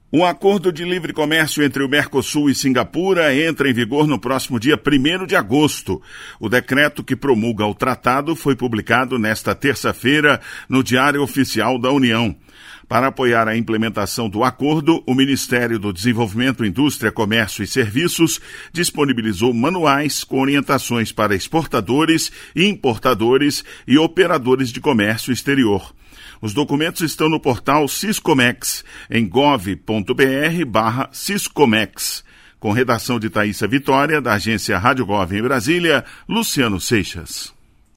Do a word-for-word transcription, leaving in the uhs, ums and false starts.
Um acordo de livre comércio entre o Mercosul e Singapura entra em vigor no próximo dia primeiro de agosto. O decreto que promulga o tratado foi publicado nesta terça-feira no Diário Oficial da União. Para apoiar a implementação do acordo, o Ministério do Desenvolvimento, Indústria, Comércio e Serviços disponibilizou manuais com orientações para exportadores, importadores e operadores de comércio exterior. Os documentos estão no portal Siscomex, em gov.br barra Siscomex. Com redação de Thaísa Vitória, da agência Rádio Gov em Brasília, Luciano Seixas.